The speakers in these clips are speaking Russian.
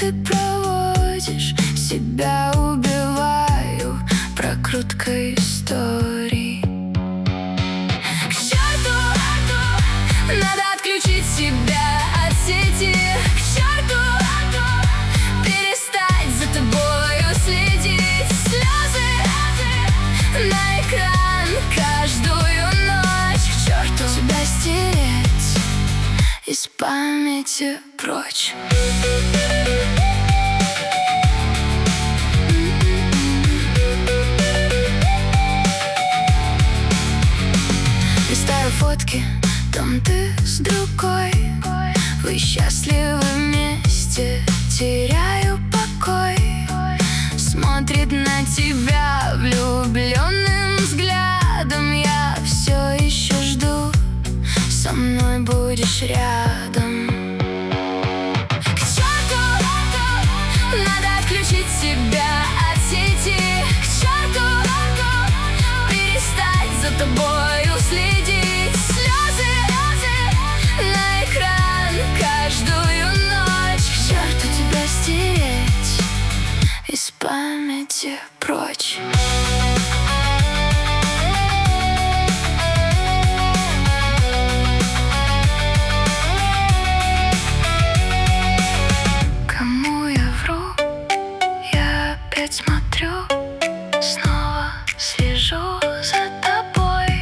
ты проводишь, себя убиваю прокруткой истории. К черту, надо отключить себя от сети. К черту, перестать за тобою следить. Слезы на экран каждую ночь. К черту, тебя стереть из памяти прочь. Листаю фотки, там ты с другой. Вы счастливы вместе, теряю покой. Смотрит на тебя влюбленным взглядом. Я все еще жду, со мной будешь рядом. К черту, надо отключить себя от сети. К черту, перестать за тобою следить. Слезы на экран каждую ночь. К черту, тебя стереть из памяти прочь. Кому я вру? Я опять смотрю, снова слежу за тобой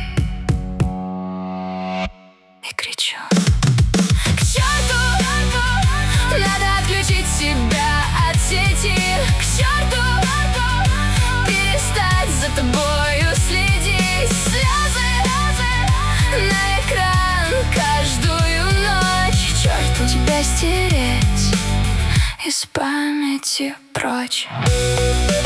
и кричу. К черту, надо отключить себя от сети. К черту, перестать за тобою следить. Слезы на экран каждую ночь. К черту, тебя стереть из памяти прочь.